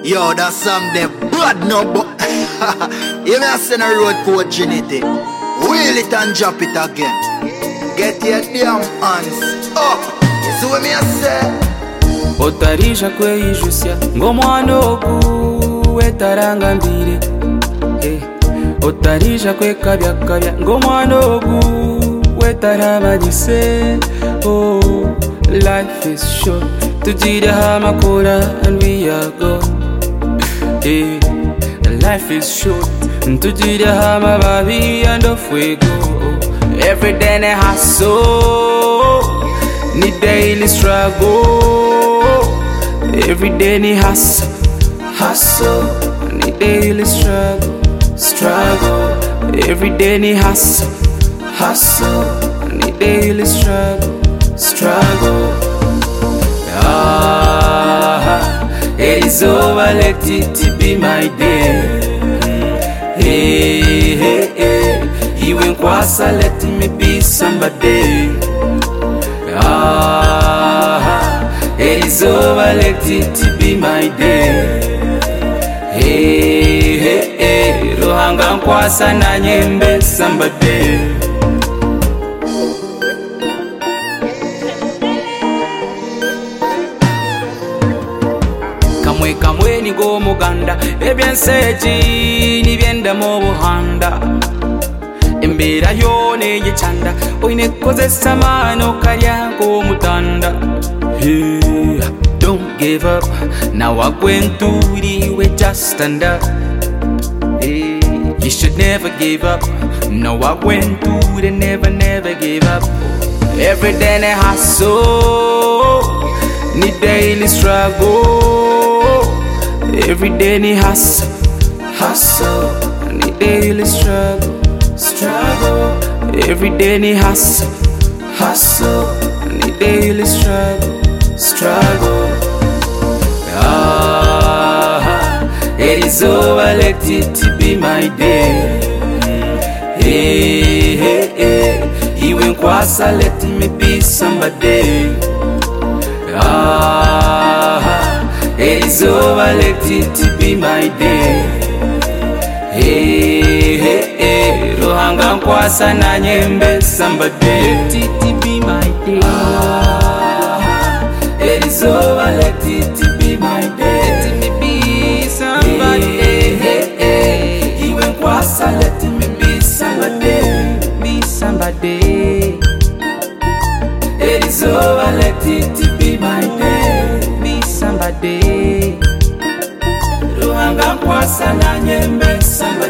Yo, that song there bad no but you may send a road coach in it. Wheel it and drop it again. Get your damn hands up. You see what me I say? Otarisha kweijusya ngomwana ogu wetaranga mbire. Otarisha kwekabya kabya ngomwana ogu wetarabagise. Oh, life is short. Tujira hamakura and we are gone. Life is short. Tujira hamababi and off we go. Every day I hustle, need daily struggle. Every day I hustle, need daily struggle. Every day I hustle, need daily struggle. It is over, let it be my day. Hey, even kwasa, let me be somebody. It is over, let it be my day. Hey, Ruhanga kwasa na nyembe somebody. Kamwe ni go muganda ebyenseji nibyenda mu buhanda embera yone yechanda oine kozesa mano kalya ko mutanda. Don't give up now agwenturi we just stand up. You should never give up no agwenturi never give up. Every day I hustle, need daily struggle. Every day I hustle, need daily struggle. Every day I hustle, need daily struggle. It is over, let it be my day. Hey, even kwasa, let me be somebody. It is over, let it be my day. Hey, Ruhanga kwasa na nyembe somebody. Let it be my day. It is over, let it be my day. Let me be somebody. Even kwasa, let me be somebody. Be somebody. It is over, let it be my day. Be somebody. Ruhanga kwasa na nyembe somebody.